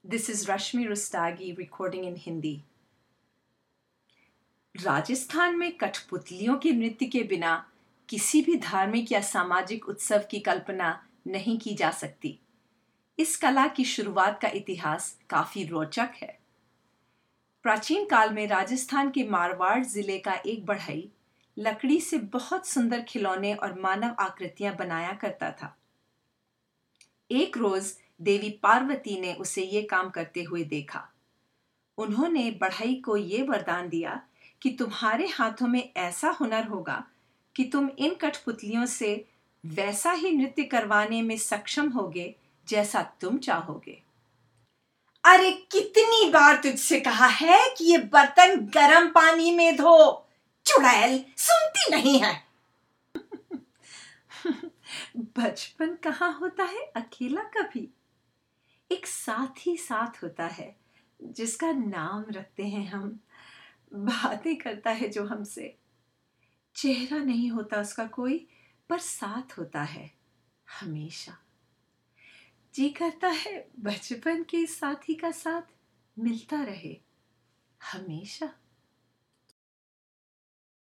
This is Rashmi Rustagi recording in Hindi. Rajasthan में कठपुतलियों के नृत्य के बिना किसी भी धार्मिक या सामाजिक उत्सव की कल्पना नहीं की जा सकती। इस कला की शुरुआत का इतिहास काफी रोचक है। प्राचीन काल में राजस्थान के मारवाड़ जिले का एक बढ़ई लकड़ी से बहुत सुंदर खिलौने और मानव आकृतियां बनाया करता था। एक रोज देवी पार्वती ने उसे ये काम करते हुए देखा। उन्होंने बढ़ई को ये वरदान दिया कि तुम्हारे हाथों में ऐसा हुनर होगा कि तुम इन कठपुतलियों से वैसा ही नृत्य करवाने में सक्षम होगे जैसा तुम चाहोगे। अरे कितनी बार तुझसे कहा है कि ये बर्तन गर्म पानी में धो। चुड़ैल सुनती नहीं है। बचपन कहाँ होता है अकेला कभी। एक साथी साथ होता है जिसका नाम रखते हैं हम। बातें करता है जो हमसे। चेहरा नहीं होता उसका कोई, पर साथ होता है हमेशा। जी करता है बचपन के साथी का साथ मिलता रहे हमेशा।